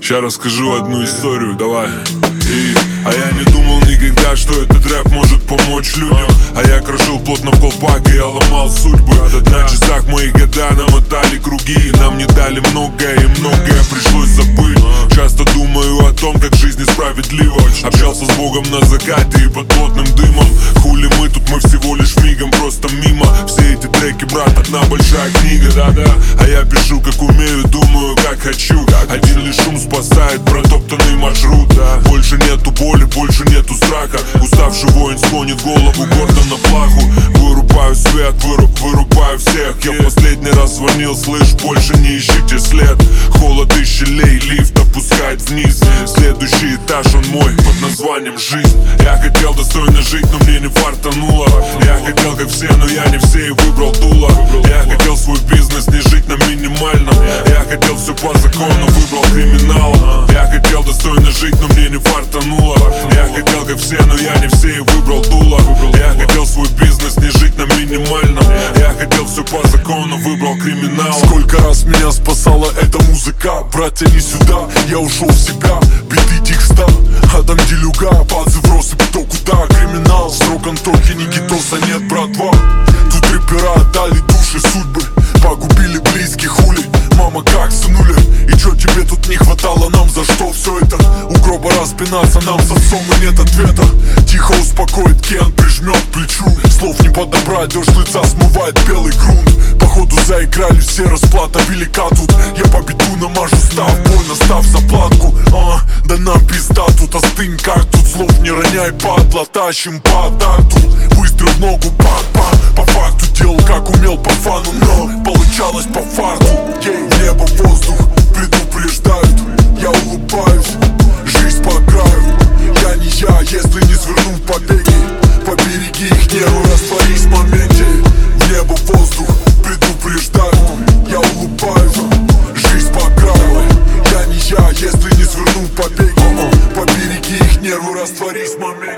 Ща расскажу одну историю, давай. А я не думал никогда, что этот рэп может помочь людям. А я крошил плотно в колпак, и я ломал судьбы. На часах мои года намотали круги, нам не дали многое, и многое пришлось забыть. Часто думаю о том, как жизнь несправедлива. Общался с Богом на закате и под плотным дымом. Хули мы тут, мы всего лишь мигом, просто мимо. Все эти треки, брат, одна большая книга, да-да. А я пишу, как умею, думаю, как хочу. Один лишь шум спасает протоптанный маршрут. Больше нету боли, больше нету страха. Уставший воин склонит голову гордо на плаху. Вырубаю свет, вырубаю всех. Я в последний раз звонил, слышь, больше не ищите след. Холод и щелей, лифт опускает вниз. Следующий этаж, он мой, под названием жизнь. Я хотел достойно жить, но мне не фартануло. Я хотел как все, но я не все, и выбрал дуло. Я хотел свой бизнес, не жить на минимальном. Я хотел все по закону, выбрал криминал. Я хотел достойно жить, но мне не фартануло. Я хотел как все, но я не все, и выбрал дуло. Я хотел свой бизнес, не жить на минимальном. Я хотел все по закону, выбрал криминал. Сколько раз меня спасала эта музыка. Братья, не сюда, я ушел в себя. Биты текста, Адам Делюга. Базы в россыпь, кто куда. Криминал, срок Антохи, Никитоса нет, братва. Тут рэпера отдали души, судьбы. Погубили близких, хули. Мама, как сынуля? И чё тебе тут не хватало? Нам за что все это? У гроба распинаться нам с отцом и нет ответа. Тихо успокоит Кен, прижмет к плечу. Слов не подобрать, дождь лица смывает белый грунт. Походу заиграли все, расплата велика тут. Я по беду намажу став, больно став заплатку. Да нам пизда тут, остынь как тут. Слов не роняй, падла, тащим по такту. Выстрел в ногу, пак-пак. По факту делал как умел по фану, но получалось по фарту. В небо, воздух предупреждают. Я улыбаюсь, жизнь по краю. Я не я, если не сверну в побеги. Побереги их нервы, растворись в моменте. В небо, воздух предупреждают. Я улыбаюсь, жизнь по краю. Я не я, если не сверну в побеги. Побереги их нервы, растворись в моменте.